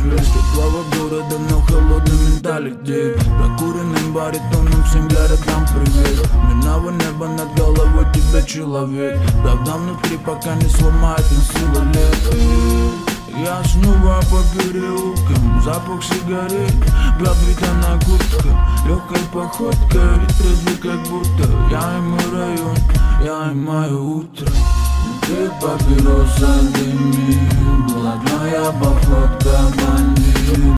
Что слава города, но холодный менталитет. Прокуренным баритоном всем городам привет. Мирного неба над головой тебя человек. Правда внутри пока не сломает на силу лет. Я снова по переулкам, запах сигарет, пропитанная куртка, легкой походкой, трезвый как будто. Я и мой район, я и мое утро. Ты папироса дымит, была твоя походка бандит.